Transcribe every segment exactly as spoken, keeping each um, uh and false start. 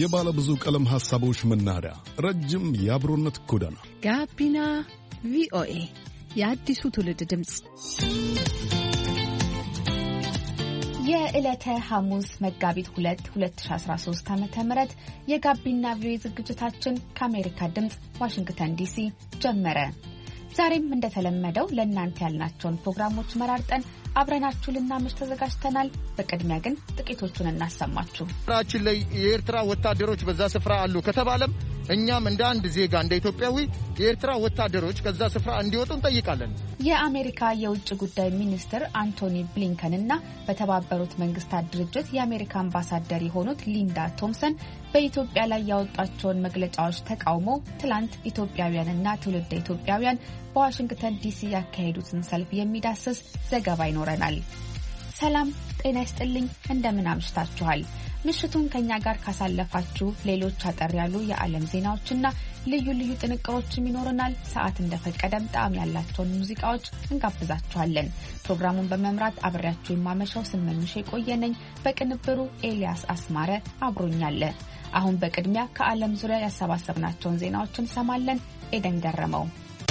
የባለ ብዙ ቀለም ሐሳቦች መናኸሪያ፣ ረጅም የአብሮነት ጎዳና ጋቢና ቪኦኤ የአዲሱ ትውልድ ድምፅ። የዕለተ ሐሙስ መጋቢት ሁለት ሁለት ሺህ አስራ ሶስት ዓመተ ምህረት የጋቢና ቪኦኤ ዝግጅታችን ከአሜሪካ ድምፅ ዋሽንግተን ዲሲ ጀመረ። ዛሬም እንደተለመደው ለእናንተ ያልናቸውን ፕሮግራሞች መራርጠን አብረናችሁ ልናመሽ ተዘጋጅተናል። በቅድሚያ ግን ጥቂቶቹን እናሰማችሁ። ራችን ላይ የኤርትራ ወታደሮች በዛ ስፍራ አሉ ከተባለም እኛም እንደ አንድ ዜጋ እንደ ኢትዮጵያዊ የኤርትራ ወታደሮች ከዛ ስፍራ እንዲወጡ እንጠይቃለን። የአሜሪካ የውጭ ጉዳይ ሚኒስትር አንቶኒ ብሊንከን እና በተባበሩት መንግስታት ድርጅት የአሜሪካ አምባሳደር የሆኑት ሊንዳ ቶምሰን በኢትዮጵያ ላይ ያወጣቸውን መግለጫዎች ተቃውሞ ትላንት ኢትዮጵያውያንና ትውልደ ኢትዮጵያውያን በዋሽንግተን ዲሲ ያካሄዱትን ሰልፍ የሚዳስስ ዘገባ ይኖረናል። ሰላም ጤና ይስጥልኝ፣ እንደምን አምሽታችኋል? ምሽቱን ከኛ ጋር ካሳለፋችሁ ሌሎች አጠር ያሉ የዓለም ዜናዎችና ልዩ ልዩ ጥንቅሮችም ይኖረናል። ሰዓት እንደፈቀደም ጣዕም ያላቸውን ሙዚቃዎች እንጋብዛችኋለን። ፕሮግራሙን በመምራት አብሬያችሁ የማመሻው ስመኝሽ የቆየነኝ፣ በቅንብሩ ኤልያስ አስማረ አብሮኛለ። አሁን በቅድሚያ ከዓለም ዙሪያ ያሰባሰብናቸውን ዜናዎችን እንሰማለን። ኤደን ገረመው።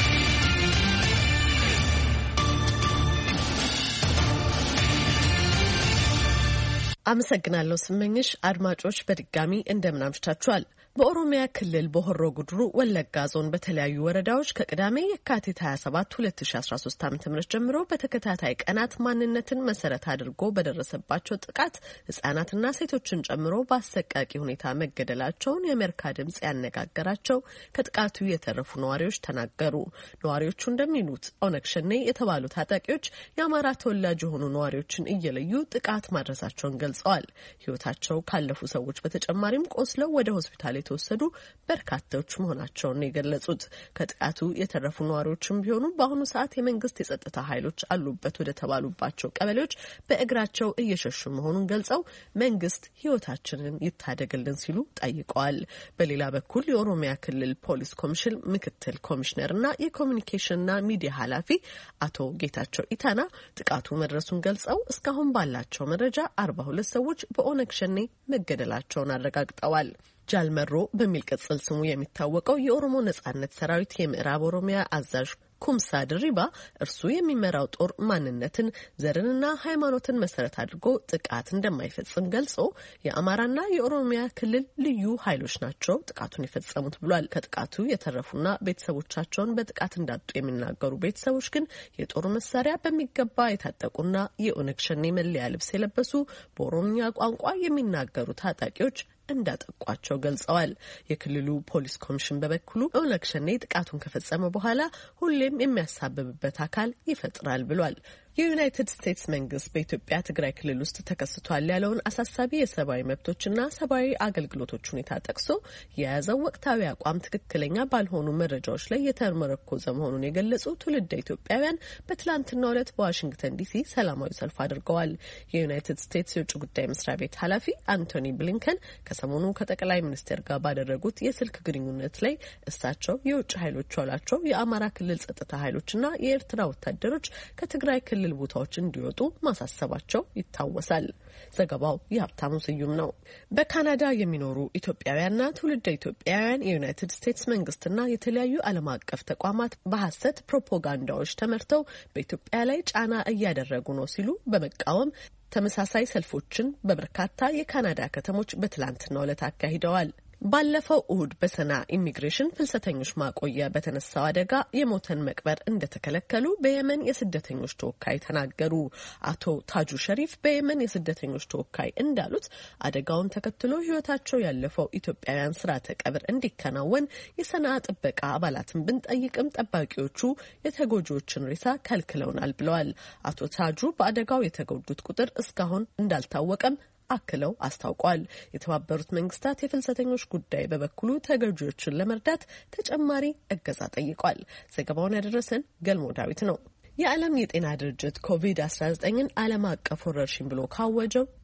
አመሰግናለሁ ስመኝሽ። አድማጮች በድጋሚ እንደምን አምሽታችኋል? በኦሮሚያ ክልል በሆሮ ጉድሩ ወለጋ ዞን በተለያዩ ወረዳዎች ከቅዳሜ የካቲት ሃያ ሰባት ሁለት ሺህ አስራ ሶስት ዓ.ም ጀምሮ በተከታታይ ቀናት ማንነትን መሰረት አድርጎ በደረሰባቸው ጥቃት ህጻናትና ሴቶችን ጨምሮ በአሰቃቂ ሁኔታ መገደላቸውን የአሜሪካ ድምጽ ያነጋገራቸው ከጥቃቱ የተረፉ ነዋሪዎች ተናገሩ። ነዋሪዎቹ እንደሚሉት ኦነግ ሸኔ የተባሉ ታጣቂዎች የአማራ ተወላጅ የሆኑ ነዋሪዎችን እየለዩ ጥቃት ማድረሳቸውን ገልጸዋል። ህይወታቸው ካለፉ ሰዎች በተጨማሪም ቆስለው ወደ ሆስፒታል የተወሰዱ በርካታዎች መሆናቸውን የገለጹት ከጥቃቱ የተረፉ ነዋሪዎችም ቢሆኑ በአሁኑ ሰዓት የመንግስት የጸጥታ ኃይሎች አሉበት ወደ ተባሉባቸው ቀበሌዎች በእግራቸው እየሸሹ መሆኑን ገልጸው መንግስት ህይወታችንን ይታደግልን ሲሉ ጠይቀዋል። በሌላ በኩል የኦሮሚያ ክልል ፖሊስ ኮሚሽን ምክትል ኮሚሽነርና የኮሚኒኬሽንና ሚዲያ ኃላፊ አቶ ጌታቸው ኢታና ጥቃቱ መድረሱን ገልጸው እስካሁን ባላቸው መረጃ አርባ ሁለት ሰዎች በኦነግ ሸኔ መገደላቸውን አረጋግጠዋል። ጃልመሮ በሚል ቅጽል ስሙ የሚታወቀው የኦሮሞ ነጻነት ሰራዊት የምዕራብ ኦሮሚያ አዛዥ ኩምሳ ድሪባ እርሱ የሚመራው ጦር ማንነትን፣ ዘርንና ሃይማኖትን መሰረት አድርጎ ጥቃት እንደማይፈጽም ገልጾ የአማራና የኦሮሚያ ክልል ልዩ ኃይሎች ናቸው ጥቃቱን የፈጸሙት ብሏል። ከጥቃቱ የተረፉና ቤተሰቦቻቸውን በጥቃት እንዳጡ የሚናገሩ ቤተሰቦች ግን የጦር መሳሪያ በሚገባ የታጠቁና የኦነግ ሸኔ መለያ ልብስ የለበሱ በኦሮምኛ ቋንቋ የሚናገሩ ታጣቂዎች እንዳጠቋቸው ገልጸዋል። የክልሉ ፖሊስ ኮሚሽን በበኩሉ ኦነግ ሸኔ ጥቃቱን ከፈጸመ በኋላ ሁሌም የሚያሳብብበት አካል ይፈጥራል ብሏል። የዩናይትድ ስቴትስ መንግስት በኢትዮጵያ ትግራይ ክልል ውስጥ ተከስቷል ያለውን አሳሳቢ የሰብአዊ መብቶችና ሰብአዊ አገልግሎቶች ሁኔታ ጠቅሶ የያዘው ወቅታዊ አቋም ትክክለኛ ባልሆኑ መረጃዎች ላይ የተመረኮዘ መሆኑን የገለጹ ትውልደ ኢትዮጵያውያን በትላንትናው ዕለት በዋሽንግተን ዲሲ ሰላማዊ ሰልፍ አድርገዋል። የዩናይትድ ስቴትስ የውጭ ጉዳይ መስሪያ ቤት ኃላፊ አንቶኒ ብሊንከን ከሰሞኑ ከጠቅላይ ሚኒስትር ጋር ባደረጉት የስልክ ግንኙነት ላይ እሳቸው የውጭ ኃይሎች ያሏቸው የአማራ ክልል ጸጥታ ኃይሎችና የኤርትራ ወታደሮች ከትግራይ ክልል ክልል ቦታዎች እንዲወጡ ማሳሰባቸው ይታወሳል። ዘገባው የሀብታሙ ስዩም ነው። በካናዳ የሚኖሩ ኢትዮጵያውያንና ትውልደ ኢትዮጵያውያን የዩናይትድ ስቴትስ መንግስትና የተለያዩ ዓለም አቀፍ ተቋማት በሐሰት ፕሮፓጋንዳዎች ተመርተው በኢትዮጵያ ላይ ጫና እያደረጉ ነው ሲሉ በመቃወም ተመሳሳይ ሰልፎችን በበርካታ የካናዳ ከተሞች በትላንትናው ዕለት አካሂደዋል። ባለፈው እሁድ በሰና ኢሚግሬሽን ፍልሰተኞች ማቆያ በተነሳው አደጋ የሞተን መቅበር እንደተከለከሉ በየመን የስደተኞች ተወካይ ተናገሩ። አቶ ታጁ ሸሪፍ በየመን የስደተኞች ተወካይ እንዳሉት አደጋውን ተከትሎ ህይወታቸው ያለፈው ኢትዮጵያውያን ስርዓተ ቀብር እንዲከናወን የሰና ጥበቃ አባላትን ብንጠይቅም ጠባቂዎቹ የተጎጂዎችን ሬሳ ከልክለውናል ብለዋል። አቶ ታጁ በአደጋው የተጎዱት ቁጥር እስካሁን እንዳልታወቀም አክለው አስታውቋል። የተባበሩት መንግስታት የፍልሰተኞች ጉዳይ በበኩሉ ተጎጂዎችን ለመርዳት ተጨማሪ እገዛ ጠይቋል። ዘገባውን ያደረሰን ገልሞ ዳዊት ነው። የዓለም የጤና ድርጅት ኮቪድ አስራ ዘጠኝን ዓለም አቀፍ ወረርሽኝ ብሎ ካወጀው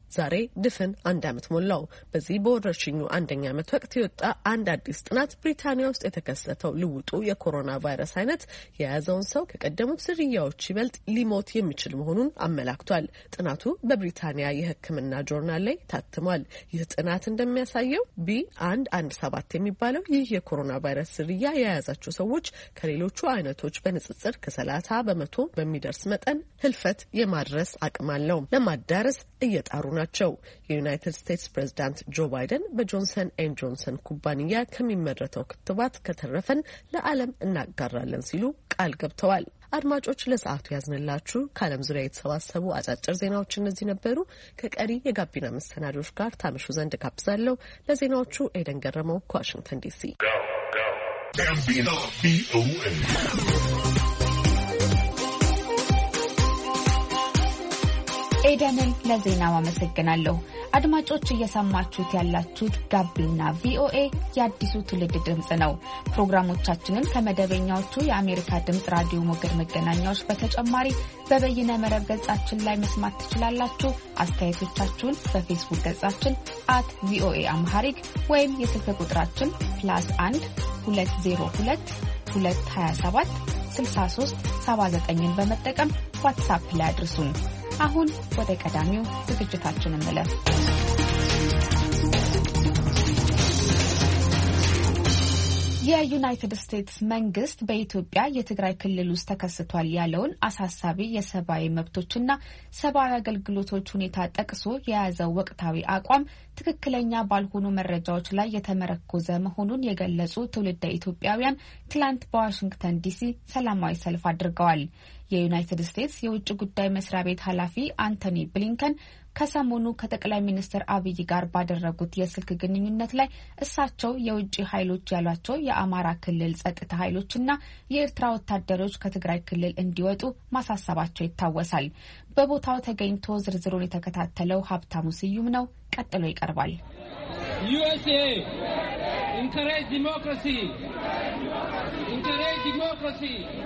ዛሬ ድፍን አንድ ዓመት ሞላው። በዚህ በወረርሽኙ አንደኛ ዓመት ወቅት የወጣ አንድ አዲስ ጥናት ብሪታንያ ውስጥ የተከሰተው ልውጡ የኮሮና ቫይረስ አይነት የያዘውን ሰው ከቀደሙት ዝርያዎች ይበልጥ ሊሞት የሚችል መሆኑን አመላክቷል። ጥናቱ በብሪታንያ የሕክምና ጆርናል ላይ ታትሟል። ይህ ጥናት እንደሚያሳየው ቢ አንድ አንድ ሰባት የሚባለው ይህ የኮሮና ቫይረስ ዝርያ የያዛቸው ሰዎች ከሌሎቹ አይነቶች በንጽጽር ከሰላሳ በመቶ በሚደርስ መጠን ህልፈት የማድረስ አቅም አለው። ለማዳረስ እየጣሩ ናቸው። የዩናይትድ ስቴትስ ፕሬዝዳንት ጆ ባይደን በጆንሰን ኤንድ ጆንሰን ኩባንያ ከሚመረተው ክትባት ከተረፈን ለዓለም እናጋራለን ሲሉ ቃል ገብተዋል። አድማጮች ለሰዓቱ ያዝንላችሁ ከዓለም ዙሪያ የተሰባሰቡ አጫጭር ዜናዎች እነዚህ ነበሩ። ከቀሪ የጋቢና መሰናዶች ጋር ታምሹ ዘንድ ጋብዛለሁ። ለዜናዎቹ ኤደን ገረመው ከዋሽንግተን ዲሲ። ኤደንን ለዜናው አመሰግናለሁ። አድማጮች እየሰማችሁት ያላችሁት ጋቢና ቪኦኤ የአዲሱ ትውልድ ድምጽ ነው። ፕሮግራሞቻችንን ከመደበኛዎቹ የአሜሪካ ድምጽ ራዲዮ ሞገድ መገናኛዎች በተጨማሪ በበይነ መረብ ገጻችን ላይ መስማት ትችላላችሁ። አስተያየቶቻችሁን በፌስቡክ ገጻችን አት ቪኦኤ አምሃሪክ ወይም የስልክ ቁጥራችን ፕላስ አንድ ሁለት ዜሮ ሁለት ሁለት ሀያ ሰባት ስልሳ ሶስት ሰባ ዘጠኝን በመጠቀም ዋትስአፕ ላይ አድርሱን። አሁን ወደ ቀዳሚው ዝግጅታችን እንለፍ። የዩናይትድ ስቴትስ መንግስት በኢትዮጵያ የትግራይ ክልል ውስጥ ተከስቷል ያለውን አሳሳቢ የሰብአዊ መብቶችና ሰብአዊ አገልግሎቶች ሁኔታ ጠቅሶ የያዘው ወቅታዊ አቋም ትክክለኛ ባልሆኑ መረጃዎች ላይ የተመረኮዘ መሆኑን የገለጹ ትውልደ ኢትዮጵያውያን ትላንት በዋሽንግተን ዲሲ ሰላማዊ ሰልፍ አድርገዋል። የዩናይትድ ስቴትስ የውጭ ጉዳይ መስሪያ ቤት ኃላፊ አንቶኒ ብሊንከን ከሰሞኑ ከጠቅላይ ሚኒስትር አብይ ጋር ባደረጉት የስልክ ግንኙነት ላይ እሳቸው የውጭ ኃይሎች ያሏቸው የአማራ ክልል ጸጥታ ኃይሎችና የኤርትራ ወታደሮች ከትግራይ ክልል እንዲወጡ ማሳሰባቸው ይታወሳል። በቦታው ተገኝቶ ዝርዝሩን የተከታተለው ሀብታሙ ስዩም ነው። ቀጥሎ ይቀርባል። ዩኤስኤ ኢንከሬጅ ዲሞክራሲ ኢንከሬጅ ዲሞክራሲ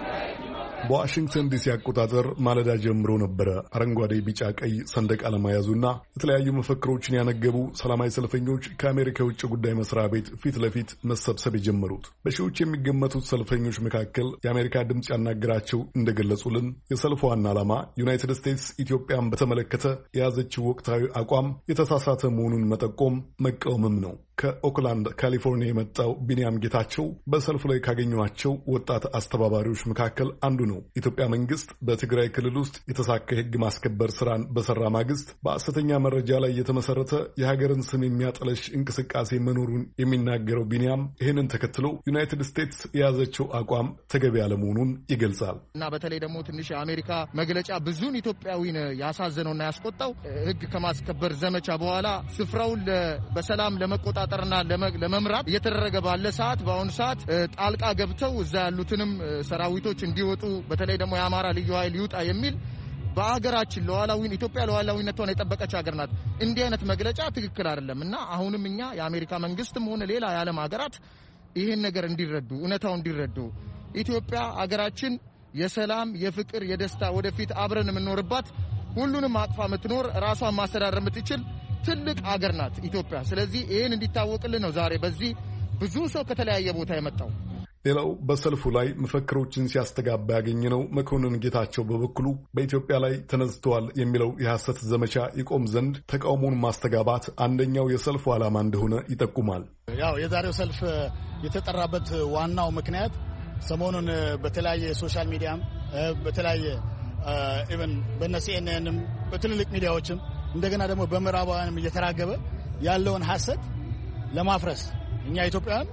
በዋሽንግተን ዲሲ አቆጣጠር ማለዳ ጀምሮ ነበረ አረንጓዴ፣ ቢጫ፣ ቀይ ሰንደቅ ዓላማ ያዙና የተለያዩ መፈክሮችን ያነገቡ ሰላማዊ ሰልፈኞች ከአሜሪካ የውጭ ጉዳይ መስሪያ ቤት ፊት ለፊት መሰብሰብ የጀመሩት። በሺዎች የሚገመቱት ሰልፈኞች መካከል የአሜሪካ ድምፅ ያናገራቸው እንደገለጹልን የሰልፉ ዋና ዓላማ ዩናይትድ ስቴትስ ኢትዮጵያን በተመለከተ የያዘችው ወቅታዊ አቋም የተሳሳተ መሆኑን መጠቆም መቃወምም ነው። ከኦክላንድ ካሊፎርኒያ የመጣው ቢንያም ጌታቸው በሰልፉ ላይ ካገኟቸው ወጣት አስተባባሪዎች መካከል አንዱ ነው። ኢትዮጵያ መንግስት በትግራይ ክልል ውስጥ የተሳካ የሕግ ማስከበር ስራን በሰራ ማግስት በሐሰተኛ መረጃ ላይ የተመሰረተ የሀገርን ስም የሚያጠለሽ እንቅስቃሴ መኖሩን የሚናገረው ቢንያም ይህንን ተከትሎ ዩናይትድ ስቴትስ የያዘችው አቋም ተገቢ ያለመሆኑን ይገልጻል። እና በተለይ ደግሞ ትንሽ የአሜሪካ መግለጫ ብዙን ኢትዮጵያዊን ያሳዘነውና ያስቆጣው ሕግ ከማስከበር ዘመቻ በኋላ ስፍራውን በሰላም ለመቆጣ ጠርና ለመምራት እየተደረገ ባለ ሰዓት በአሁኑ ሰዓት ጣልቃ ገብተው እዛ ያሉትንም ሰራዊቶች እንዲወጡ በተለይ ደግሞ የአማራ ልዩ ኃይል ይውጣ የሚል በአገራችን ለዋላዊን ኢትዮጵያ ለዋላዊነቷን የጠበቀች ሀገር ናት። እንዲህ አይነት መግለጫ ትክክል አይደለም እና አሁንም እኛ የአሜሪካ መንግስትም ሆነ ሌላ የዓለም ሀገራት ይህን ነገር እንዲረዱ እውነታው እንዲረዱ ኢትዮጵያ ሀገራችን የሰላም የፍቅር የደስታ ወደፊት አብረን የምንኖርባት ሁሉንም አቅፋ የምትኖር ራሷን ማስተዳደር የምትችል ትልቅ ሀገር ናት ኢትዮጵያ። ስለዚህ ይህን እንዲታወቅልን ነው ዛሬ በዚህ ብዙ ሰው ከተለያየ ቦታ የመጣው። ሌላው በሰልፉ ላይ መፈክሮችን ሲያስተጋባ ያገኘነው መኮንን ጌታቸው በበኩሉ በኢትዮጵያ ላይ ተነስተዋል የሚለው የሐሰት ዘመቻ ይቆም ዘንድ ተቃውሞውን ማስተጋባት አንደኛው የሰልፉ ዓላማ እንደሆነ ይጠቁማል። ያው የዛሬው ሰልፍ የተጠራበት ዋናው ምክንያት ሰሞኑን በተለያየ ሶሻል ሚዲያም በተለያየ ኢቨን በእነ ሲኤንኤንም በትልልቅ ሚዲያዎችም እንደገና ደግሞ በምዕራባውያንም እየተራገበ ያለውን ሐሰት ለማፍረስ እኛ ኢትዮጵያውያን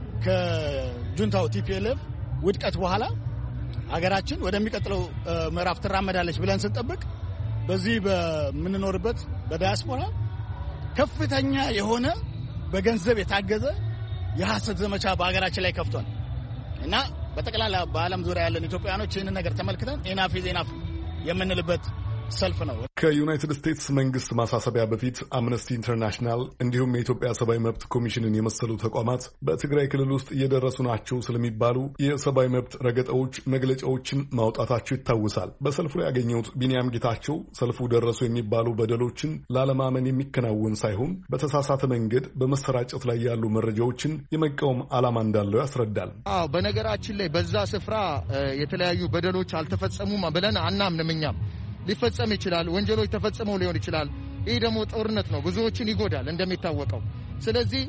ከጁንታው ቲፒኤልኤፍ ውድቀት በኋላ ሀገራችን ወደሚቀጥለው ምዕራፍ ትራመዳለች ብለን ስንጠብቅ በዚህ በምንኖርበት በዳያስፖራ ከፍተኛ የሆነ በገንዘብ የታገዘ የሐሰት ዘመቻ በሀገራችን ላይ ከፍቷል እና በጠቅላላ በዓለም ዙሪያ ያለን ኢትዮጵያውያኖች ይህንን ነገር ተመልክተን ኢናፍ ኢዝ ኢናፍ የምንልበት ሰልፍ ነው። ከዩናይትድ ስቴትስ መንግስት ማሳሰቢያ በፊት አምነስቲ ኢንተርናሽናል እንዲሁም የኢትዮጵያ ሰብአዊ መብት ኮሚሽንን የመሰሉ ተቋማት በትግራይ ክልል ውስጥ እየደረሱ ናቸው ስለሚባሉ የሰብአዊ መብት ረገጣዎች መግለጫዎችን ማውጣታቸው ይታወሳል። በሰልፉ ላይ ያገኘሁት ቢንያም ጌታቸው ሰልፉ ደረሱ የሚባሉ በደሎችን ላለማመን የሚከናወን ሳይሆን በተሳሳተ መንገድ በመሰራጨት ላይ ያሉ መረጃዎችን የመቃወም ዓላማ እንዳለው ያስረዳል። አዎ፣ በነገራችን ላይ በዛ ስፍራ የተለያዩ በደሎች አልተፈጸሙም ብለን አናምንም። እኛም ሊፈጸም ይችላል፣ ወንጀሎች ተፈጽመው ሊሆን ይችላል። ይህ ደግሞ ጦርነት ነው፣ ብዙዎችን ይጎዳል እንደሚታወቀው። ስለዚህ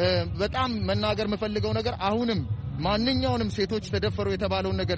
በጣም መናገር የምፈልገው ነገር አሁንም ማንኛውንም ሴቶች ተደፈሩ የተባለውን ነገር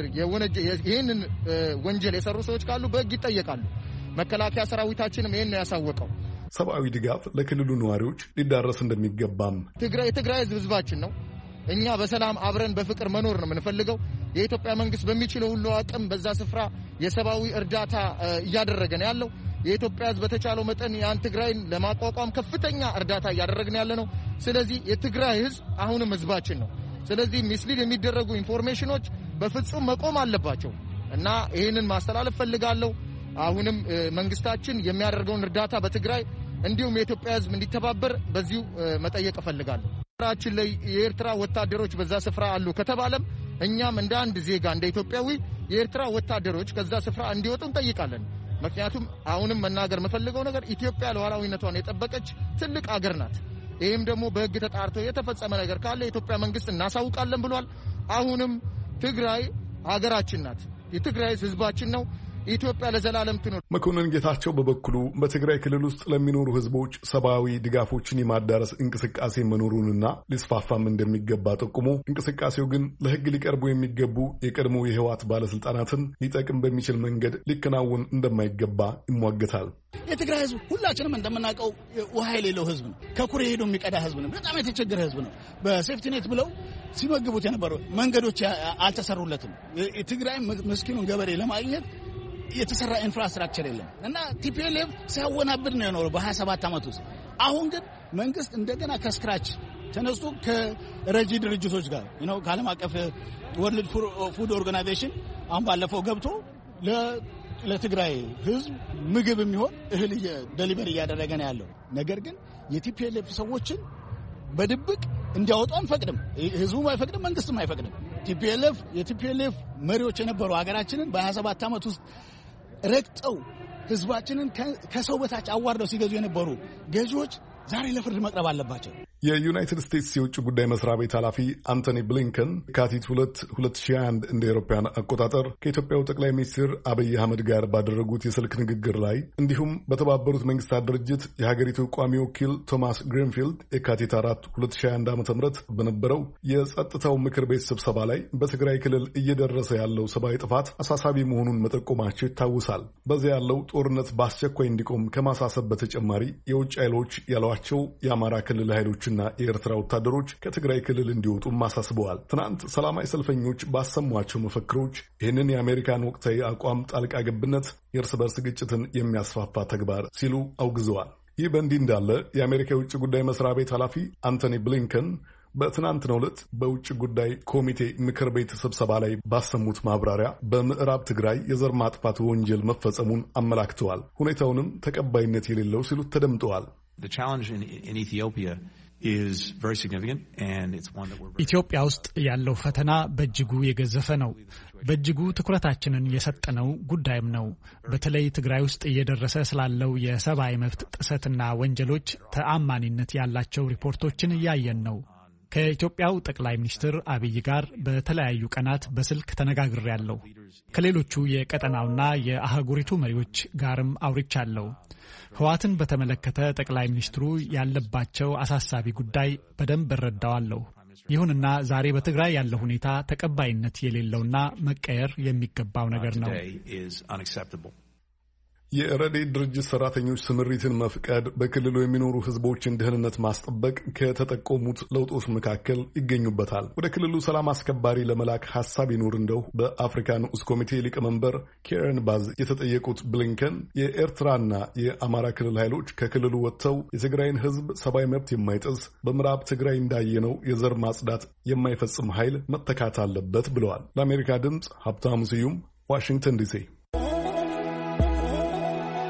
ይህንን ወንጀል የሰሩ ሰዎች ካሉ በሕግ ይጠየቃሉ። መከላከያ ሰራዊታችንም ይህን ነው ያሳወቀው። ሰብአዊ ድጋፍ ለክልሉ ነዋሪዎች ሊዳረስ እንደሚገባም ትግራይ የትግራይ ህዝብ ህዝባችን ነው። እኛ በሰላም አብረን በፍቅር መኖር ነው የምንፈልገው። የኢትዮጵያ መንግስት በሚችለው ሁሉ አቅም በዛ ስፍራ የሰብአዊ እርዳታ እያደረገ ነው ያለው። የኢትዮጵያ ህዝብ በተቻለው መጠን ያን ትግራይን ለማቋቋም ከፍተኛ እርዳታ እያደረግን ያለ ነው። ስለዚህ የትግራይ ህዝብ አሁንም ህዝባችን ነው። ስለዚህ ሚስሊድ የሚደረጉ ኢንፎርሜሽኖች በፍጹም መቆም አለባቸው እና ይህንን ማስተላለፍ ፈልጋለሁ። አሁንም መንግስታችን የሚያደርገውን እርዳታ በትግራይ እንዲሁም የኢትዮጵያ ህዝብ እንዲተባበር በዚሁ መጠየቅ እፈልጋለሁ። ራችን ላይ የኤርትራ ወታደሮች በዛ ስፍራ አሉ ከተባለም እኛም እንደ አንድ ዜጋ እንደ ኢትዮጵያዊ የኤርትራ ወታደሮች ከዛ ስፍራ እንዲወጡ እንጠይቃለን። ምክንያቱም አሁንም መናገር የምፈልገው ነገር ኢትዮጵያ ሉዓላዊነቷን የጠበቀች ትልቅ አገር ናት። ይህም ደግሞ በህግ ተጣርቶ የተፈጸመ ነገር ካለ የኢትዮጵያ መንግስት እናሳውቃለን ብሏል። አሁንም ትግራይ ሀገራችን ናት። የትግራይ ህዝባችን ነው። ኢትዮጵያ ለዘላለም ትኖር። መኮንን ጌታቸው በበኩሉ በትግራይ ክልል ውስጥ ለሚኖሩ ህዝቦች ሰብአዊ ድጋፎችን የማዳረስ እንቅስቃሴ መኖሩንና ሊስፋፋም እንደሚገባ ጠቁሞ እንቅስቃሴው ግን ለህግ ሊቀርቡ የሚገቡ የቀድሞ የህወሓት ባለስልጣናትን ሊጠቅም በሚችል መንገድ ሊከናወን እንደማይገባ ይሟገታል። የትግራይ ህዝብ ሁላችንም እንደምናውቀው ውሃ የሌለው ህዝብ ነው። ከኩሬ ሄዶ የሚቀዳ ህዝብ ነው። በጣም የተቸገረ ህዝብ ነው። በሴፍቲኔት ብለው ሲመግቡት የነበሩ መንገዶች አልተሰሩለትም። የትግራይ ምስኪኑን ገበሬ ለማግኘት የተሰራ ኢንፍራስትራክቸር የለም እና ቲፒኤልኤፍ ሲያወናብድ ነው የኖረው በሀያ ሰባት ዓመት ውስጥ። አሁን ግን መንግስት እንደገና ከስክራች ተነስቶ ከረጂ ድርጅቶች ጋር ነው ከዓለም አቀፍ ወርልድ ፉድ ኦርጋናይዜሽን አሁን ባለፈው ገብቶ ለትግራይ ህዝብ ምግብ የሚሆን እህል ደሊቨሪ እያደረገ ነው ያለው። ነገር ግን የቲፒኤልኤፍ ሰዎችን በድብቅ እንዲያወጡ አንፈቅድም። ህዝቡም አይፈቅድም፣ መንግስትም አይፈቅድም። ቲፒኤልኤፍ የቲፒኤልኤፍ መሪዎች የነበሩ ሀገራችንን በሀያ ሰባት ዓመት ውስጥ ረግጠው ህዝባችንን ከሰው በታች አዋርደው ሲገዙ የነበሩ ገዢዎች ዛሬ ለፍርድ መቅረብ አለባቸው። የዩናይትድ ስቴትስ የውጭ ጉዳይ መስሪያ ቤት ኃላፊ አንቶኒ ብሊንከን የካቲት ሁለት ሁለት ሺህ አንድ እንደ አውሮፓውያን አቆጣጠር ከኢትዮጵያው ጠቅላይ ሚኒስትር አብይ አህመድ ጋር ባደረጉት የስልክ ንግግር ላይ እንዲሁም በተባበሩት መንግስታት ድርጅት የሀገሪቱ ቋሚ ወኪል ቶማስ ግሪንፊልድ የካቲት አራት ሁለት ሺህ አንድ ዓመተ ምህረት በነበረው የጸጥታው ምክር ቤት ስብሰባ ላይ በትግራይ ክልል እየደረሰ ያለው ሰብአዊ ጥፋት አሳሳቢ መሆኑን መጠቆማቸው ይታወሳል። በዚያ ያለው ጦርነት በአስቸኳይ እንዲቆም ከማሳሰብ በተጨማሪ የውጭ ኃይሎች ያሏቸው የአማራ ክልል ኃይሎች እና የኤርትራ ወታደሮች ከትግራይ ክልል እንዲወጡ አሳስበዋል። ትናንት ሰላማዊ ሰልፈኞች ባሰሟቸው መፈክሮች ይህንን የአሜሪካን ወቅታዊ አቋም ጣልቃ ገብነት፣ የእርስ በርስ ግጭትን የሚያስፋፋ ተግባር ሲሉ አውግዘዋል። ይህ በእንዲህ እንዳለ የአሜሪካ የውጭ ጉዳይ መስሪያ ቤት ኃላፊ አንቶኒ ብሊንከን በትናንትናው ዕለት በውጭ ጉዳይ ኮሚቴ ምክር ቤት ስብሰባ ላይ ባሰሙት ማብራሪያ በምዕራብ ትግራይ የዘር ማጥፋት ወንጀል መፈጸሙን አመላክተዋል። ሁኔታውንም ተቀባይነት የሌለው ሲሉ ተደምጠዋል። ኢትዮጵያ ውስጥ ያለው ፈተና በእጅጉ የገዘፈ ነው። በእጅጉ ትኩረታችንን የሰጠነው ጉዳይም ነው። በተለይ ትግራይ ውስጥ እየደረሰ ስላለው የሰብአዊ መብት ጥሰትና ወንጀሎች ተአማኒነት ያላቸው ሪፖርቶችን እያየን ነው። ከኢትዮጵያው ጠቅላይ ሚኒስትር አብይ ጋር በተለያዩ ቀናት በስልክ ተነጋግሬያለሁ። ከሌሎቹ የቀጠናውና የአህጉሪቱ መሪዎች ጋርም አውርቻለሁ። ህወሓትን በተመለከተ ጠቅላይ ሚኒስትሩ ያለባቸው አሳሳቢ ጉዳይ በደንብ እረዳዋለሁ። ይሁንና ዛሬ በትግራይ ያለው ሁኔታ ተቀባይነት የሌለውና መቀየር የሚገባው ነገር ነው። የረድኤት ድርጅት ሰራተኞች ስምሪትን መፍቀድ በክልሉ የሚኖሩ ህዝቦችን ደህንነት ማስጠበቅ ከተጠቆሙት ለውጦች መካከል ይገኙበታል። ወደ ክልሉ ሰላም አስከባሪ ለመላክ ሐሳብ ይኖር እንደው በአፍሪካ ንዑስ ኮሚቴ ሊቀመንበር ኬረን ባዝ የተጠየቁት ብሊንከን የኤርትራና የአማራ ክልል ኃይሎች ከክልሉ ወጥተው የትግራይን ህዝብ ሰብአዊ መብት የማይጥስ በምዕራብ ትግራይ እንዳየነው የዘር ማጽዳት የማይፈጽም ኃይል መተካት አለበት ብለዋል። ለአሜሪካ ድምፅ ሀብታሙ ስዩም ዋሽንግተን ዲሲ።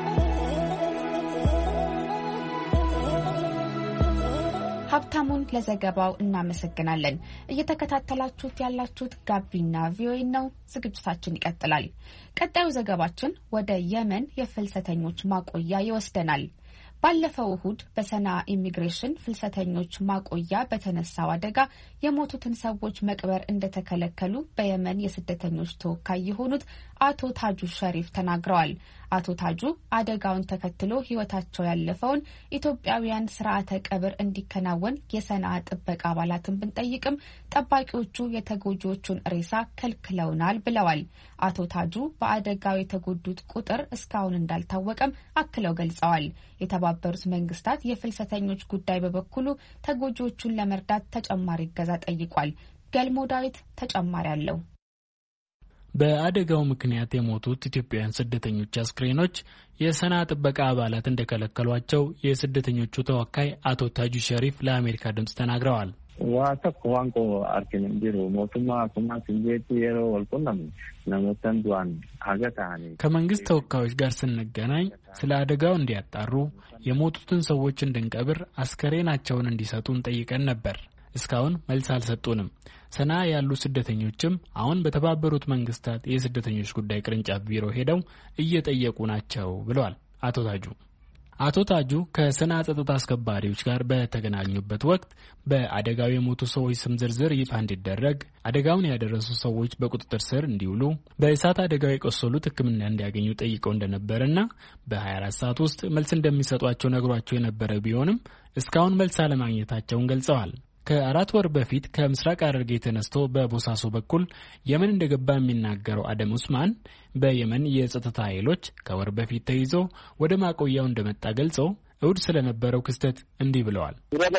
ለዘገባው እናመሰግናለን። እየተከታተላችሁት ያላችሁት ጋቢና ቪኦኤ ነው። ዝግጅታችን ይቀጥላል። ቀጣዩ ዘገባችን ወደ የመን የፍልሰተኞች ማቆያ ይወስደናል። ባለፈው እሁድ በሰና ኢሚግሬሽን ፍልሰተኞች ማቆያ በተነሳው አደጋ የሞቱትን ሰዎች መቅበር እንደተከለከሉ በየመን የስደተኞች ተወካይ የሆኑት አቶ ታጁ ሸሪፍ ተናግረዋል። አቶ ታጁ አደጋውን ተከትሎ ሕይወታቸው ያለፈውን ኢትዮጵያውያን ስርዓተ ቀብር እንዲከናወን የሰና ጥበቃ አባላትን ብንጠይቅም ጠባቂዎቹ የተጎጂዎቹን ሬሳ ከልክለውናል ብለዋል። አቶ ታጁ በአደጋው የተጎዱት ቁጥር እስካሁን እንዳልታወቀም አክለው ገልጸዋል። የተባበሩት መንግስታት የፍልሰተኞች ጉዳይ በበኩሉ ተጎጂዎቹን ለመርዳት ተጨማሪ እገዛ ጠይቋል። ገልሞ ዳዊት ተጨማሪ አለው። በአደጋው ምክንያት የሞቱት ኢትዮጵያውያን ስደተኞች አስክሬኖች የሰና ጥበቃ አባላት እንደከለከሏቸው የስደተኞቹ ተወካይ አቶ ታጁ ሸሪፍ ለአሜሪካ ድምጽ ተናግረዋል። ዋተክ ዋንቆ አርኪን እንዲሩ ሞቱማ ኩማ ሲጄት የሮ ወልቁናም ነሞተን ዱአን አገታኒ ከመንግስት ተወካዮች ጋር ስንገናኝ ስለ አደጋው እንዲያጣሩ የሞቱትን ሰዎች እንድንቀብር አስከሬናቸውን እንዲሰጡን ጠይቀን ነበር። እስካሁን መልስ አልሰጡንም። ሰና ያሉ ስደተኞችም አሁን በተባበሩት መንግስታት የስደተኞች ጉዳይ ቅርንጫፍ ቢሮ ሄደው እየጠየቁ ናቸው ብለዋል አቶ ታጁ። አቶ ታጁ ከሰና ጸጥታ አስከባሪዎች ጋር በተገናኙበት ወቅት በአደጋው የሞቱ ሰዎች ስም ዝርዝር ይፋ እንዲደረግ፣ አደጋውን ያደረሱ ሰዎች በቁጥጥር ስር እንዲውሉ፣ በእሳት አደጋው የቆሰሉት ሕክምና እንዲያገኙ ጠይቀው እንደነበረና በሀያ አራት ሰዓት ውስጥ መልስ እንደሚሰጧቸው ነግሯቸው የነበረ ቢሆንም እስካሁን መልስ አለማግኘታቸውን ገልጸዋል። ከአራት ወር በፊት ከምስራቅ ሐረርጌ ተነስቶ በቦሳሶ በኩል የመን እንደገባ የሚናገረው አደም ኡስማን በየመን የጸጥታ ኃይሎች ከወር በፊት ተይዞ ወደ ማቆያው እንደመጣ ገልጸው እሁድ ስለነበረው ክስተት እንዲህ ብለዋል።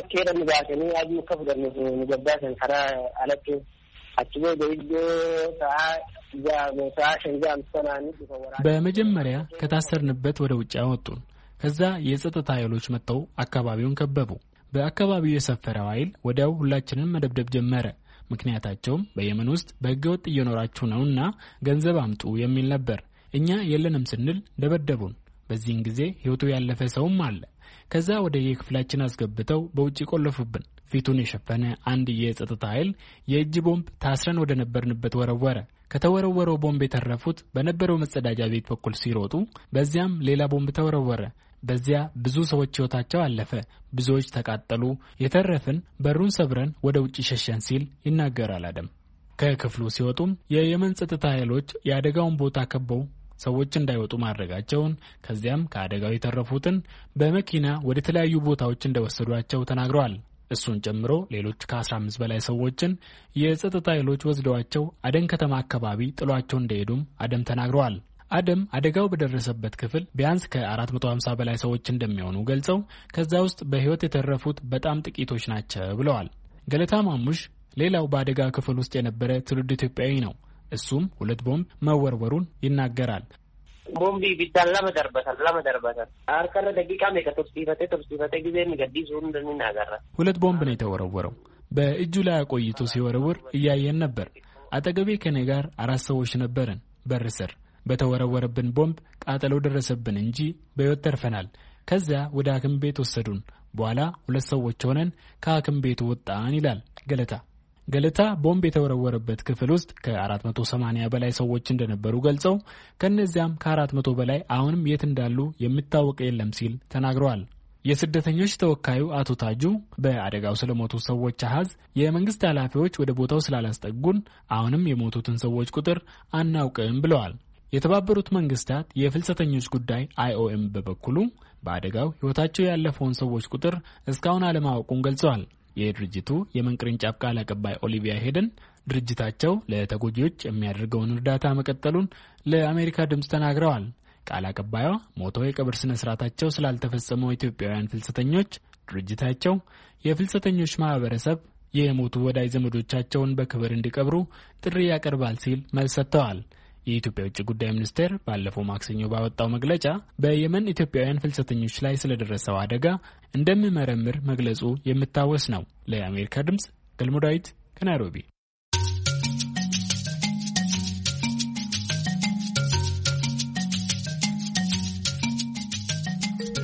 በመጀመሪያ ከታሰርንበት ወደ ውጭ አወጡን። ከዛ የጸጥታ ኃይሎች መጥተው አካባቢውን ከበቡ። በአካባቢው የሰፈረው ኃይል ወዲያው ሁላችንን መደብደብ ጀመረ። ምክንያታቸውም በየመን ውስጥ በህገወጥ እየኖራችሁ ነውና ገንዘብ አምጡ የሚል ነበር። እኛ የለንም ስንል ደበደቡን። በዚህን ጊዜ ህይወቱ ያለፈ ሰውም አለ። ከዛ ወደ የክፍላችን አስገብተው በውጭ ቆለፉብን። ፊቱን የሸፈነ አንድ የጸጥታ ኃይል የእጅ ቦምብ ታስረን ወደ ነበርንበት ወረወረ። ከተወረወረው ቦምብ የተረፉት በነበረው መጸዳጃ ቤት በኩል ሲሮጡ በዚያም ሌላ ቦምብ ተወረወረ። በዚያ ብዙ ሰዎች ህይወታቸው አለፈ። ብዙዎች ተቃጠሉ። የተረፍን በሩን ሰብረን ወደ ውጭ ሸሸን ሲል ይናገራል አደም። ከክፍሉ ሲወጡም የየመን ጸጥታ ኃይሎች የአደጋውን ቦታ ከበው ሰዎች እንዳይወጡ ማድረጋቸውን፣ ከዚያም ከአደጋው የተረፉትን በመኪና ወደ ተለያዩ ቦታዎች እንደወሰዷቸው ተናግረዋል። እሱን ጨምሮ ሌሎች ከአስራ አምስት በላይ ሰዎችን የጸጥታ ኃይሎች ወስደዋቸው አደን ከተማ አካባቢ ጥሏቸው እንደሄዱም አደም ተናግረዋል። አደም አደጋው በደረሰበት ክፍል ቢያንስ ከአራት መቶ ሀምሳ በላይ ሰዎች እንደሚሆኑ ገልጸው ከዛ ውስጥ በህይወት የተረፉት በጣም ጥቂቶች ናቸው ብለዋል። ገለታ ማሙሽ ሌላው በአደጋ ክፍል ውስጥ የነበረ ትውልድ ኢትዮጵያዊ ነው። እሱም ሁለት ቦምብ መወርወሩን ይናገራል። ቦምቢ ቢዳን ለመደርበታል ለመደርበታል አርከረ ደቂቃ መከተስ ቢፈተ ተብስቲፈተ ጊዜ የሚገዲሱ እንደሚናገራ ሁለት ቦምብ ነው የተወረወረው። በእጁ ላይ አቆይቶ ሲወረውር እያየን ነበር። አጠገቤ ከኔ ጋር አራት ሰዎች ነበርን። በር ስር በተወረወረብን ቦምብ ቃጠሎ ደረሰብን እንጂ በህይወት ተርፈናል። ከዚያ ወደ ሐኪም ቤት ወሰዱን። በኋላ ሁለት ሰዎች ሆነን ከሐኪም ቤቱ ወጣን ይላል ገለታ። ገለታ ቦምብ የተወረወረበት ክፍል ውስጥ ከአራት መቶ ሰማንያ በላይ ሰዎች እንደነበሩ ገልጸው ከነዚያም ከአራት መቶ በላይ አሁንም የት እንዳሉ የሚታወቅ የለም ሲል ተናግረዋል። የስደተኞች ተወካዩ አቶ ታጁ በአደጋው ስለሞቱ ሰዎች አሃዝ የመንግስት ኃላፊዎች ወደ ቦታው ስላላስጠጉን አሁንም የሞቱትን ሰዎች ቁጥር አናውቅም ብለዋል። የተባበሩት መንግስታት የፍልሰተኞች ጉዳይ አይኦኤም በበኩሉ በአደጋው ህይወታቸው ያለፈውን ሰዎች ቁጥር እስካሁን አለማወቁን ገልጸዋል። የድርጅቱ የመን ቅርንጫፍ ቃል አቀባይ ኦሊቪያ ሄደን ድርጅታቸው ለተጎጂዎች የሚያደርገውን እርዳታ መቀጠሉን ለአሜሪካ ድምጽ ተናግረዋል። ቃል አቀባይዋ ሞተው የቀብር ስነ ስርዓታቸው ስላልተፈጸመው ኢትዮጵያውያን ፍልሰተኞች ድርጅታቸው የፍልሰተኞች ማህበረሰብ የሞቱ ወዳጅ ዘመዶቻቸውን በክብር እንዲቀብሩ ጥሪ ያቀርባል ሲል መልስ ሰጥተዋል። የኢትዮጵያ ውጭ ጉዳይ ሚኒስቴር ባለፈው ማክሰኞ ባወጣው መግለጫ በየመን ኢትዮጵያውያን ፍልሰተኞች ላይ ስለደረሰው አደጋ እንደሚመረምር መግለጹ የሚታወስ ነው። ለአሜሪካ ድምጽ ገልሞ ዳዊት ከናይሮቢ።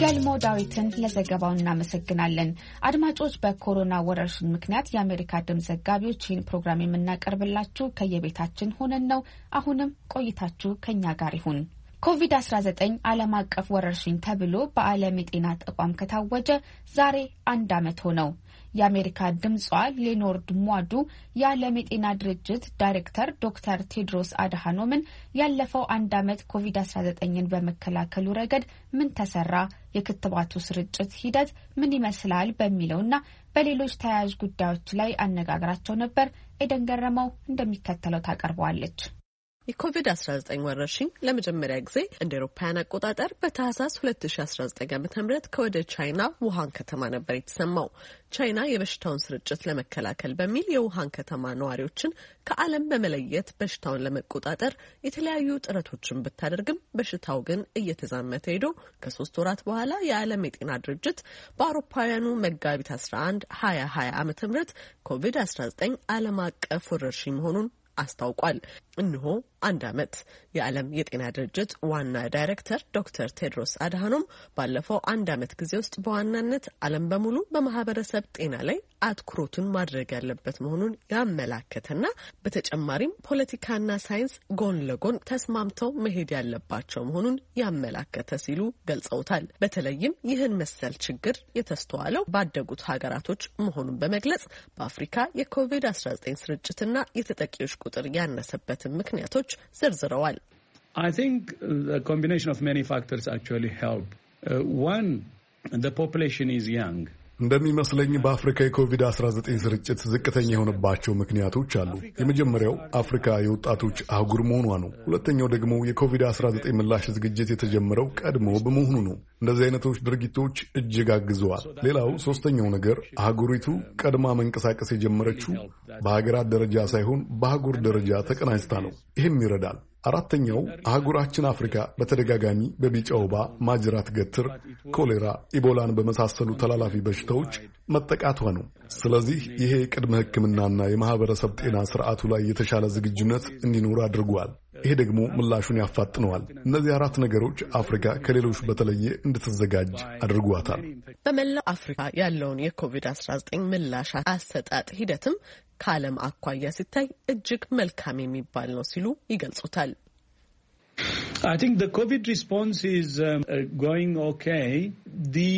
ገልሞ ዳዊትን ለዘገባው እናመሰግናለን። አድማጮች፣ በኮሮና ወረርሽኝ ምክንያት የአሜሪካ ድምፅ ዘጋቢዎች ይህን ፕሮግራም የምናቀርብላችሁ ከየቤታችን ሆነን ነው። አሁንም ቆይታችሁ ከኛ ጋር ይሁን። ኮቪድ አስራ ዘጠኝ ዓለም አቀፍ ወረርሽኝ ተብሎ በዓለም የጤና ተቋም ከታወጀ ዛሬ አንድ ዓመት ሆነው። የአሜሪካ ድምጿ ሌኖርድ ሟዱ የዓለም የጤና ድርጅት ዳይሬክተር ዶክተር ቴድሮስ አድሃኖምን ያለፈው አንድ ዓመት ኮቪድ አስራ ዘጠኝን በመከላከሉ ረገድ ምን ተሰራ፣ የክትባቱ ስርጭት ሂደት ምን ይመስላል በሚለውና በሌሎች ተያያዥ ጉዳዮች ላይ አነጋግራቸው ነበር። ኤደን ገረመው እንደሚከተለው ታቀርበዋለች። የኮቪድ አስራ ዘጠኝ ወረርሽኝ ለመጀመሪያ ጊዜ እንደ አውሮፓውያን አቆጣጠር በታህሳስ ሁለት ሺ አስራ ዘጠኝ ዓ.ም ከወደ ቻይና ውሃን ከተማ ነበር የተሰማው። ቻይና የበሽታውን ስርጭት ለመከላከል በሚል የውሃን ከተማ ነዋሪዎችን ከዓለም በመለየት በሽታውን ለመቆጣጠር የተለያዩ ጥረቶችን ብታደርግም በሽታው ግን እየተዛመተ ሄዶ ከሶስት ወራት በኋላ የዓለም የጤና ድርጅት በአውሮፓውያኑ መጋቢት አስራ አንድ ሀያ ሀያ ዓመተ ምህረት ኮቪድ አስራ ዘጠኝ ዓለም አቀፍ ወረርሽኝ መሆኑን አስታውቋል። እነሆ አንድ ዓመት። የዓለም የጤና ድርጅት ዋና ዳይሬክተር ዶክተር ቴድሮስ አድሃኖም ባለፈው አንድ ዓመት ጊዜ ውስጥ በዋናነት ዓለም በሙሉ በማህበረሰብ ጤና ላይ አትኩሮቱን ማድረግ ያለበት መሆኑን ያመላከተና በተጨማሪም ፖለቲካና ሳይንስ ጎን ለጎን ተስማምተው መሄድ ያለባቸው መሆኑን ያመላከተ ሲሉ ገልጸውታል። በተለይም ይህን መሰል ችግር የተስተዋለው ባደጉት ሀገራቶች መሆኑን በመግለጽ በአፍሪካ የኮቪድ አስራ ዘጠኝ ስርጭትና የተጠቂዎች ቁጥር ያነሰበትን ምክንያቶች ዘርዝረዋል። I think the combination of many factors actually help. Uh, one, the population is young. እንደሚመስለኝ በአፍሪካ የኮቪድ አስራ ዘጠኝ ስርጭት ዝቅተኛ የሆነባቸው ምክንያቶች አሉ። የመጀመሪያው አፍሪካ የወጣቶች አህጉር መሆኗ ነው። ሁለተኛው ደግሞ የኮቪድ አስራ ዘጠኝ ምላሽ ዝግጅት የተጀመረው ቀድሞ በመሆኑ ነው። እንደዚህ አይነቶች ድርጊቶች እጅግ አግዘዋል። ሌላው ሶስተኛው ነገር አህጉሪቱ ቀድማ መንቀሳቀስ የጀመረችው በሀገራት ደረጃ ሳይሆን በአህጉር ደረጃ ተቀናጅታ ነው። ይህም ይረዳል። አራተኛው አህጉራችን አፍሪካ በተደጋጋሚ በቢጫ ወባ፣ ማጅራት ገትር፣ ኮሌራ፣ ኢቦላን በመሳሰሉ ተላላፊ በሽታዎች መጠቃቷ ነው። ስለዚህ ይሄ ቅድመ ሕክምናና የማህበረሰብ ጤና ስርዓቱ ላይ የተሻለ ዝግጁነት እንዲኖር አድርጓል። ይሄ ደግሞ ምላሹን ያፋጥነዋል። እነዚህ አራት ነገሮች አፍሪካ ከሌሎች በተለየ እንድትዘጋጅ አድርጓታል። በመላው አፍሪካ ያለውን የኮቪድ አስራ ዘጠኝ ምላሽ አሰጣጥ ሂደትም ከዓለም አኳያ ሲታይ እጅግ መልካም የሚባል ነው ሲሉ ይገልጹታል። I think the COVID response is um, uh, going okay. The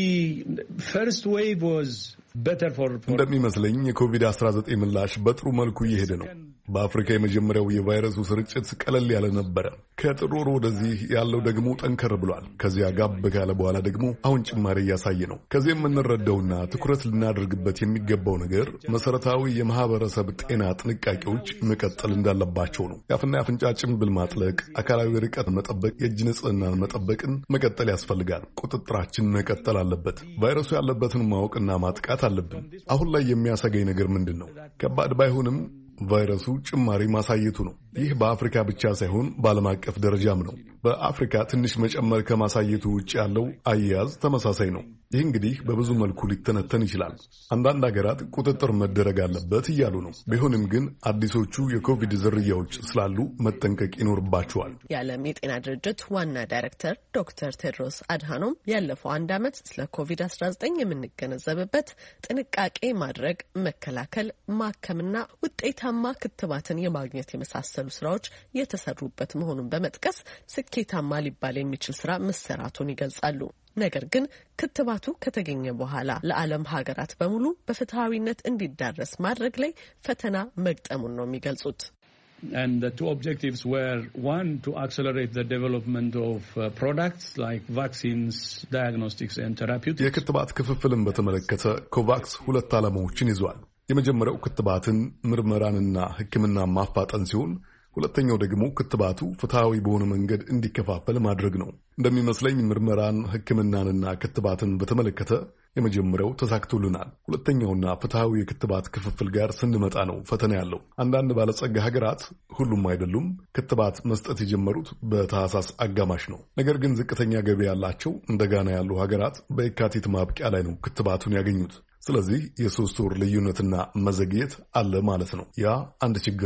first wave was better for እንደሚመስለኝ የኮቪድ አስራ ዘጠኝ ምላሽ በጥሩ መልኩ እየሄደ ነው። በአፍሪካ የመጀመሪያው የቫይረሱ ስርጭት ቀለል ያለ ነበረ። ከጥር ወር ወደዚህ ያለው ደግሞ ጠንከር ብሏል። ከዚያ ጋብ ካለ በኋላ ደግሞ አሁን ጭማሪ እያሳየ ነው። ከዚህ የምንረዳውና ትኩረት ልናደርግበት የሚገባው ነገር መሰረታዊ የማህበረሰብ ጤና ጥንቃቄዎች መቀጠል እንዳለባቸው ነው። የአፍና የአፍንጫ ጭንብል ማጥለቅ፣ አካላዊ ርቀት መጠበቅ፣ የእጅ ንጽህናን መጠበቅን መቀጠል ያስፈልጋል። ቁጥጥራችን መቀጠል አለበት። ቫይረሱ ያለበትን ማወቅና ማጥቃት አለብን። አሁን ላይ የሚያሰጋኝ ነገር ምንድን ነው? ከባድ ባይሆንም ቫይረሱ ጭማሪ ማሳየቱ ነው። ይህ በአፍሪካ ብቻ ሳይሆን በዓለም አቀፍ ደረጃም ነው። በአፍሪካ ትንሽ መጨመር ከማሳየቱ ውጭ ያለው አያያዝ ተመሳሳይ ነው። ይህ እንግዲህ በብዙ መልኩ ሊተነተን ይችላል። አንዳንድ ሀገራት ቁጥጥር መደረግ አለበት እያሉ ነው። ቢሆንም ግን አዲሶቹ የኮቪድ ዝርያዎች ስላሉ መጠንቀቅ ይኖርባቸዋል። የዓለም የጤና ድርጅት ዋና ዳይሬክተር ዶክተር ቴድሮስ አድሃኖም ያለፈው አንድ ዓመት ስለ ኮቪድ አስራ ዘጠኝ የምንገነዘብበት ጥንቃቄ ማድረግ፣ መከላከል፣ ማከምና ውጤታማ ክትባትን የማግኘት የመሳሰሉ ስራዎች የተሰሩበት መሆኑን በመጥቀስ ስኬታማ ሊባል የሚችል ስራ መሰራቱን ይገልጻሉ። ነገር ግን ክትባቱ ከተገኘ በኋላ ለዓለም ሀገራት በሙሉ በፍትሃዊነት እንዲዳረስ ማድረግ ላይ ፈተና መግጠሙን ነው የሚገልጹት። And the two objectives were, one, to accelerate the development of uh, products like vaccines, diagnostics and therapeutics. የክትባት ክፍፍልን በተመለከተ ኮቫክስ ሁለት ዓላማዎችን ይዟል። የመጀመሪያው ክትባትን ምርመራንና ሕክምና ማፋጠን ሲሆን ሁለተኛው ደግሞ ክትባቱ ፍትሃዊ በሆነ መንገድ እንዲከፋፈል ማድረግ ነው። እንደሚመስለኝ ምርመራን፣ ሕክምናንና ክትባትን በተመለከተ የመጀመሪያው ተሳክቶልናል። ሁለተኛውና ፍትሃዊ የክትባት ክፍፍል ጋር ስንመጣ ነው ፈተና ያለው። አንዳንድ ባለጸጋ ሀገራት፣ ሁሉም አይደሉም፣ ክትባት መስጠት የጀመሩት በታህሳስ አጋማሽ ነው። ነገር ግን ዝቅተኛ ገቢ ያላቸው እንደ ጋና ያሉ ሀገራት በየካቲት ማብቂያ ላይ ነው ክትባቱን ያገኙት። ስለዚህ የሶስት ወር ልዩነትና መዘግየት አለ ማለት ነው። ያ አንድ ችግር ነው።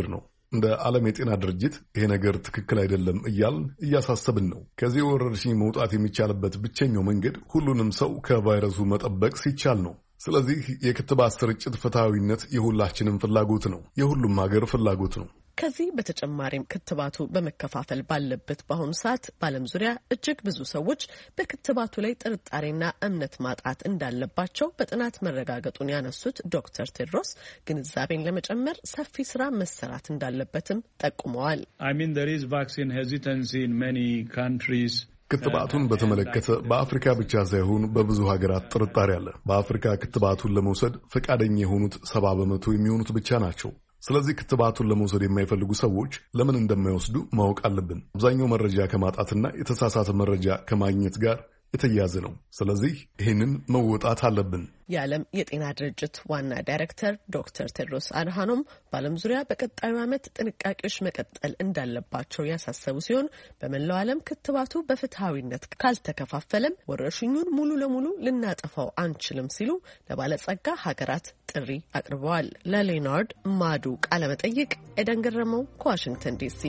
እንደ ዓለም የጤና ድርጅት ይሄ ነገር ትክክል አይደለም እያልን እያሳሰብን ነው። ከዚህ ወረርሽኝ መውጣት የሚቻልበት ብቸኛው መንገድ ሁሉንም ሰው ከቫይረሱ መጠበቅ ሲቻል ነው። ስለዚህ የክትባት ስርጭት ፍትሐዊነት የሁላችንም ፍላጎት ነው፣ የሁሉም ሀገር ፍላጎት ነው። ከዚህ በተጨማሪም ክትባቱ በመከፋፈል ባለበት በአሁኑ ሰዓት በዓለም ዙሪያ እጅግ ብዙ ሰዎች በክትባቱ ላይ ጥርጣሬና እምነት ማጣት እንዳለባቸው በጥናት መረጋገጡን ያነሱት ዶክተር ቴድሮስ ግንዛቤን ለመጨመር ሰፊ ስራ መሰራት እንዳለበትም ጠቁመዋል። I mean there is vaccine hesitancy in many countries. ክትባቱን በተመለከተ በአፍሪካ ብቻ ሳይሆን በብዙ ሀገራት ጥርጣሬ አለ። በአፍሪካ ክትባቱን ለመውሰድ ፈቃደኛ የሆኑት ሰባ በመቶ የሚሆኑት ብቻ ናቸው። ስለዚህ ክትባቱን ለመውሰድ የማይፈልጉ ሰዎች ለምን እንደማይወስዱ ማወቅ አለብን። አብዛኛው መረጃ ከማጣትና የተሳሳተ መረጃ ከማግኘት ጋር የተያያዘ ነው። ስለዚህ ይህንን መወጣት አለብን። የዓለም የጤና ድርጅት ዋና ዳይሬክተር ዶክተር ቴድሮስ አድሃኖም በዓለም ዙሪያ በቀጣዩ ዓመት ጥንቃቄዎች መቀጠል እንዳለባቸው ያሳሰቡ ሲሆን በመላው ዓለም ክትባቱ በፍትሐዊነት ካልተከፋፈለም ወረርሽኙን ሙሉ ለሙሉ ልናጠፋው አንችልም ሲሉ ለባለጸጋ ሀገራት ጥሪ አቅርበዋል። ለሌናርድ ማዱ ቃለመጠይቅ ኤደን ገረመው ከዋሽንግተን ዲሲ።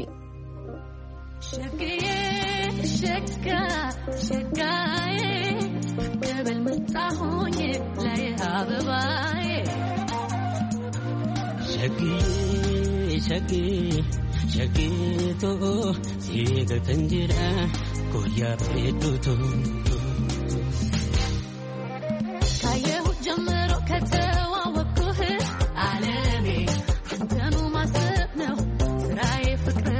شكا شكاي قبل ما تحوني لا يهابباي شكي شكي شكي تو سيغ تنجرا كويا بيتو كايه جمرو كتوا وكوه عالمي انتنو ما سبنو سراي فكره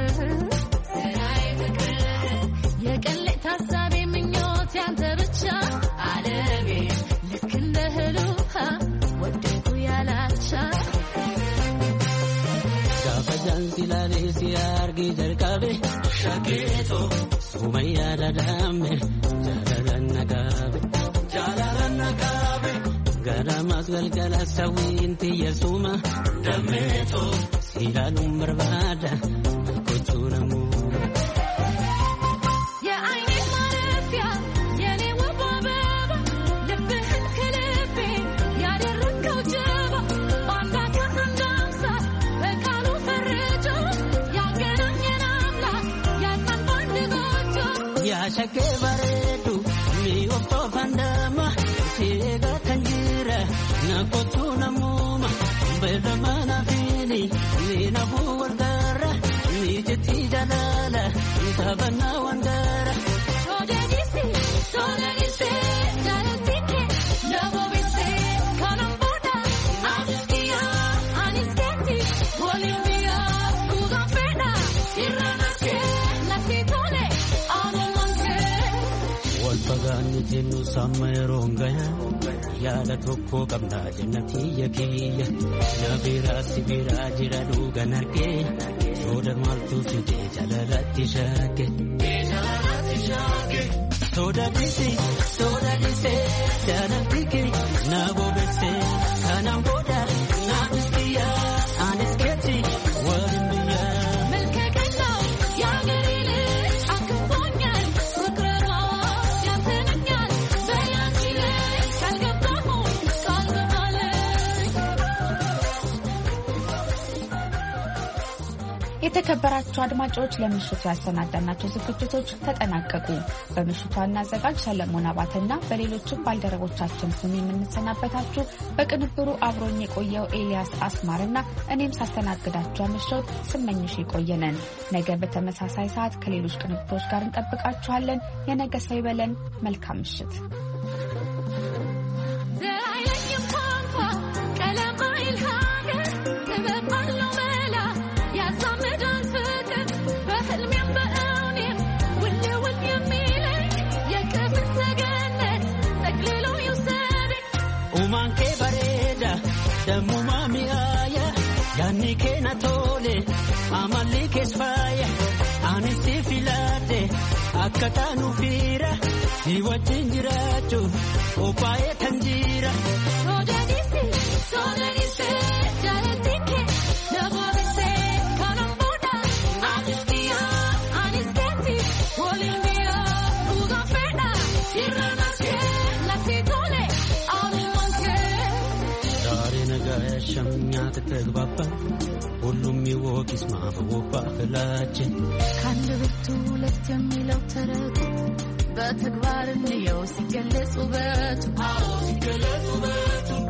ሲያርጊ ዘርቃቤ ሸቄቶ ሱመያ ዳዳሜ ጃላላነጋቤ ጃላላነጋቤ ገራማስ ገልገላ ሰዊንቲ የሱማ ደሜቶ ሲላሉም በርባዳ መልኮቹ ነሙ Shake baredu mi opto vandama siga tanjira na kotuna muma bedamana fini ni na buwaldara ni jeti jalala tabana wandara sodanisi sodanisi jalatike nabovitse kanamboda aniskia anisketi bolivia kugafena iranaske nasitole Pagani jenu samayrongaya yada tokko qabna jannati yakiya nabira sibira jira duganarke soda maltu fide jalalati shake jalalati shake soda dise soda dise jalalati nabo bese kanam boda nabiya anisketi warimbiya melkekena yagerile akbonya የተከበራችሁ አድማጮች ለምሽቱ ያሰናዳናቸው ዝግጅቶች ተጠናቀቁ። በምሽቱ አዘጋጅ ሰለሞን አባተና በሌሎችም ባልደረቦቻችን ስም የምንሰናበታችሁ በቅንብሩ አብሮኝ የቆየው ኤልያስ አስማርና እኔም ሳስተናግዳችሁ አመሸሁት ስመኝሽ የቆየነን። ነገ በተመሳሳይ ሰዓት ከሌሎች ቅንብሮች ጋር እንጠብቃችኋለን። የነገ ሰው ይበለን። መልካም ምሽት። Umanke bareda damu mami aya yani kena tole amali kesfaya anesti filate akatanu fira iwajinjiratu opaye tanjira sodanisi sodanisi jalatike nabovese kanamboda aniskia anisketi bolivia ugafena iranaske lasitole Shake ሸምኛ ተተግባባ ሁሉም ይወቅ ይስማ በባህላችን ካንድ ብርቱ ሁለት የሚለው ተረት በተግባር እንየው ሲገለጽ ውበቱ ሲገለጽ ውበቱ